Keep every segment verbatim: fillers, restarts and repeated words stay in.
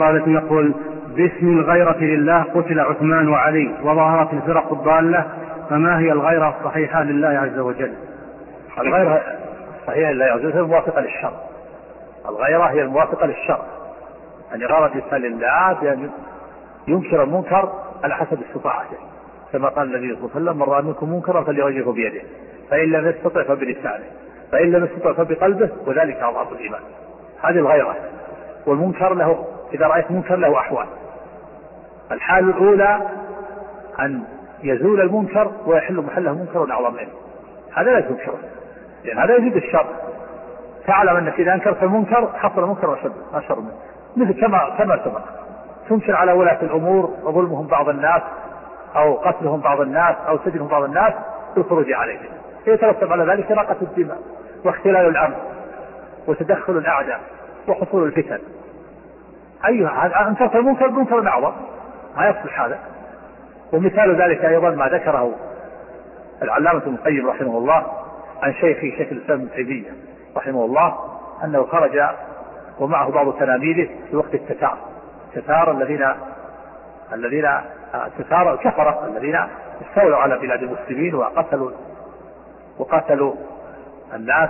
قالت يقول: باسم الغيرة لله قتل عثمان وعلي وظهرت الفرق الضالة، فما هي الغيرة الصحيحة لله عز وجل؟ الغيرة الصحيحة لله عز وجل الموافقة للشرع. الغيرة هي الموافقة للشرع، أن يرى الإنسان لله بأن ينكر المنكر على حسب استطاعته، كما قال النبي صلى الله عليه وسلم: من رأى منكم منكرا فليغيره بيده، فإن لم يستطع فبلسانه، فإن لم يستطع فبقلبه، وذلك أضعف الإيمان. هذه الغيرة. والمنكر له، إذا رأيت منكر له أحوال. الحال الأولى أن يزول المنكر ويحل محله منكر أعظم منه، هذا لا تنكره، لأن هذا يزيد الشر. تعلم أنك إذا أنكرت المنكر حصل منكر أشر منه، مثل كما كما سبق. تنكر على ولاة الأمور وظلمهم بعض الناس، أو قتلهم بعض الناس، أو سجنهم بعض الناس بالخروج عليهم، يترتب على ذلك راقة الدماء واختلال الأمن وتدخل الأعداء وحصول الفتن. أيها أنكرت المنكر منكر أعظم، ما يصلح هذا. ومثال ذلك أيضا ما ذكره العلامة ابن القيم رحمه الله عن شيخي شيخ الإسلام ابن تيمية رحمه الله، أنه خرج ومعه بعض تلاميذه في وقت التتار، التتار الذين الذين التتار الكفرة الذين استولوا على بلاد المسلمين وقتلوا وقتلوا الناس،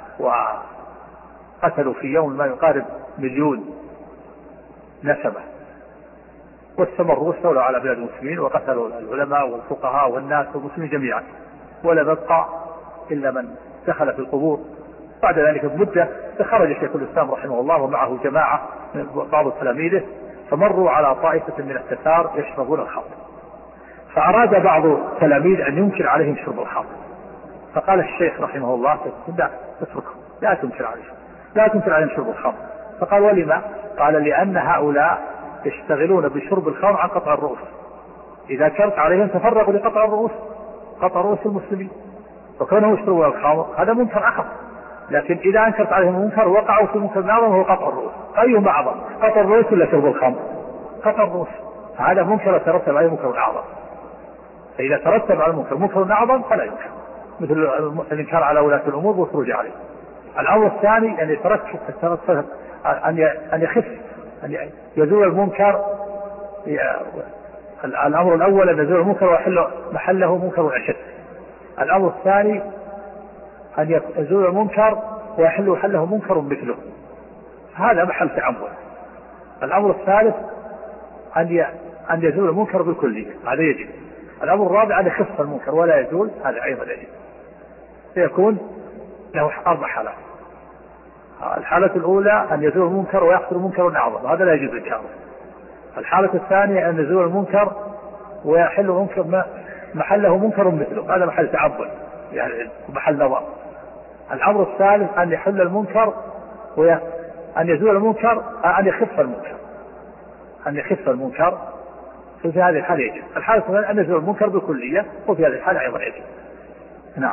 وقتلوا في يوم ما يقارب مليون نسمة، واستمروا واستولوا على بلاد المسلمين وقتلوا العلماء والفقهاء والناس والمسلمين جميعا، ولم يبقى إلا من دخل في القبور. بعد ذلك بمدة خرج شيخ الإسلام رحمه الله ومعه جماعة من بعض تلاميذه، فمروا على طائفة من التتار يشربون الخمر، فأراد بعض التلاميذ أن ينكر عليهم شرب الخمر، فقال الشيخ رحمه الله: لا تتركهم، لا تنكر عليهم لا تنكر عليهم شرب الخمر. فقال: ولما؟ قال: لأن هؤلاء يشتغلون بشرب الخمر عن قطع الرؤوس، إذا كانت عليهم تفرغوا لقطع الرؤوس، قطع رؤوس المسلمين، وكانوا يشربون الخمر هذا منكر أخف. لكن إذا أنكرت عليهم المنكر وقعوا في منكر أعظم وهو قطع الرؤوس. أيهما أعظم، قطع الرؤوس ولا شرب الخمر؟ قطع الرؤوس. هذا منكر يترتب عليه منكر أعظم، فإذا ترتب على المنكر منكر أعظم فلا ينكر، مثل الإنكار على ولاة الأمور والخروج عليه. الأمر الثاني أن يترتب أن يخف، أن يزول المنكر. الأمر الأول أن يزول المنكر ويحل محله منكر أشد. الأمر الثاني أن يزول المنكر ويحل محله منكر مثله، هذا محل تعمل. الأمر الثالث أن أن يزول المنكر بالكلية، هذا يجب. الأمر الرابع أن يخف المنكر ولا يزول، هذا أيضا يجب. سيكون له أربع حالات. الحالة الأولى أن يزول المنكر ويحصل منكر أعظم، هذا لا يجوز إنكاره. الحالة الثانية أن يزول المنكر ويحل منكر محله منكر مثله، هذا محل تعبد يعني محل نظر. الأمر الثالث أن يحل المنكر وأن يزول المنكر، أن يخف المنكر أن يخف المنكر في هذه الحالة يجب. الحالة الثانية أن يزول المنكر بالكلية، وفي هذه الحالة أيضا يجب. نعم.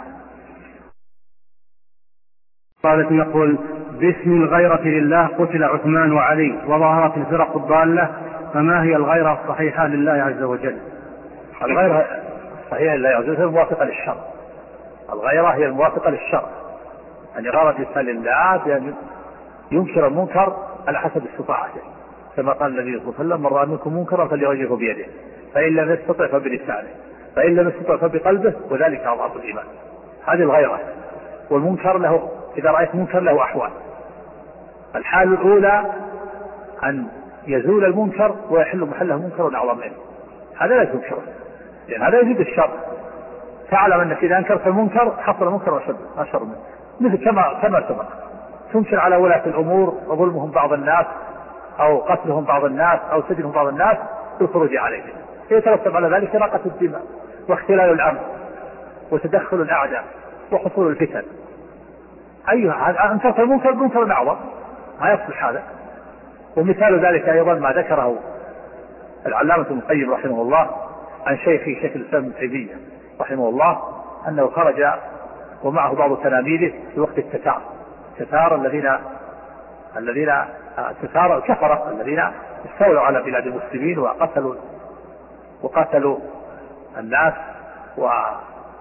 قالت يقول: باسم الغيرة لله قتل عثمان وعلي وظهرت الفرق الضالة، فما هي الغيرة الصحيحة لله عز وجل؟ الغيرة الصحيحة لله عز وجل الموافقة للشرع. الغيرة هي الموافقة للشرع، أن يرى الإنسان لله بأن ينكر المنكر على حسب استطاعته، كما قال النبي صلى الله عليه وسلم: من رأى منكم منكرا فليغيره بيده، فإن لم يستطع فبلسانه، فإن لم يستطع فبقلبه، وذلك أضعف الإيمان. هذه الغيرة. والمنكر له، إذا رأيت منكر له أحوال. الحال الأولى أن يزول المنكر ويحل محله منكر أعظم منه، هذا لا تنكره، لأن هذا يزيد الشر. تعلم أنك إذا أنكرت المنكر حصل منكر أشر منه، مثل كما كما سبق. تنكر على ولاة الأمور وظلمهم بعض الناس، أو قتلهم بعض الناس، أو سجنهم بعض الناس بالخروج عليهم، يترتب على ذلك راقة الدماء واختلال الأمن وتدخل الأعداء وحصول الفتن. أيها أنكرت المنكر منكر أعظم، ما يصلح هذا. ومثال ذلك أيضا ما ذكره العلامة ابن القيم رحمه الله عن شيخي شيخ الإسلام ابن تيمية رحمه الله، أنه خرج ومعه بعض تلاميذه في وقت التتار، التتار الذين الذين التتار الكفرة الذين استولوا على بلاد المسلمين وقتلوا وقتلوا الناس،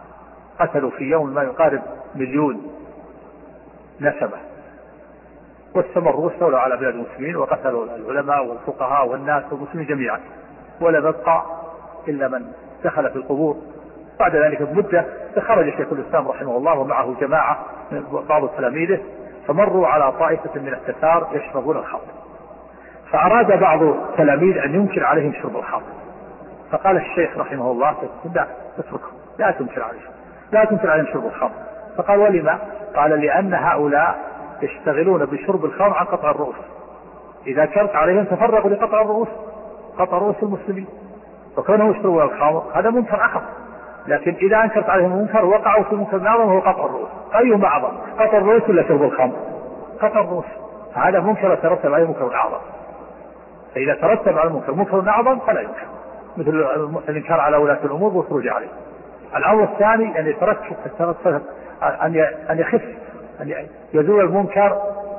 وقتلوا في يوم ما يقارب مليون نسمة، واستمروا واستولوا على بلاد المسلمين وقتلوا العلماء والفقهاء والناس والمسلمين جميعا، ولم يبقى إلا من دخل في القبور. بعد ذلك بمدة خرج شيخ الإسلام رحمه الله ومعه جماعة من بعض تلاميذه، فمروا على طائفة من التتار يشربون الخمر، فأراد بعض التلاميذ أن ينكر عليهم شرب الخمر، فقال الشيخ رحمه الله لا تتركهم، لا تنكر عليهم لا تنكر عليهم شرب الخمر. فقال ولما؟ قال لأن هؤلاء يشتغلون بشرب الخمر عن قطع الرؤوس، إذا كانت عليهم تفرقوا لقطع الرؤوس، قطع رؤوس المسلمين، وكانوا يشربون الخمر هذا منكر أخف. لكن إذا أنكرت عليهم منكر وقعوا في منكر أعظم وهو قطع الرؤوس. أيهما أعظم، قطع الرؤوس ولا شرب الخمر؟ قطع الرؤوس، هذا منكر ترتب عليه منكر أعظم. فإذا ترتب على المنكر منكر أعظم فلا ينكر، مثل الإنكار على ولاة الأمور والخروج عليه. الأمر الثاني أن يترتب أن يخف، أن يزول المنكر.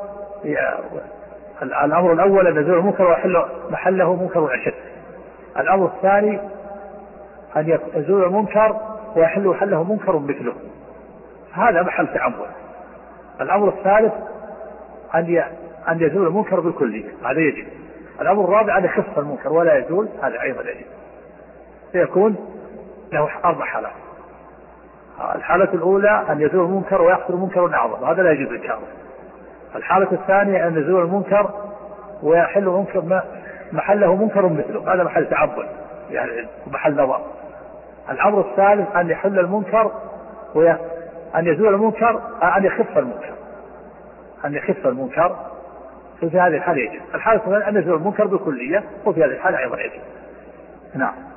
الأمر الأول أن يزول المنكر ويحل محله منكر أشد. الأمر الثاني أن يزول المنكر ويحل محله منكر مثله، هذا محل تعمل. الأمر الثالث أن أن يزول المنكر بالكلية، هذا يجب. الأمر الرابع أن يخف المنكر ولا يزول، هذا أيضا يجب. سيكون له أربع حالات. الحالة الأولى أن يزول المنكر ويحصل منكر أعظم، هذا لا يجوز إنكاره. الحالة الثانية أن يزول المنكر ويحل منكر محله منكر مثله، هذا محل تعبد يعني محل نظر. الأمر الثالث أن يحل المنكر وأن يزول المنكر، أن يخف المنكر أن يخف المنكر في هذه الحالة يجب. الحالة الثانية أن يزول المنكر بالكلية، وفي هذه الحالة أيضا يجب. نعم.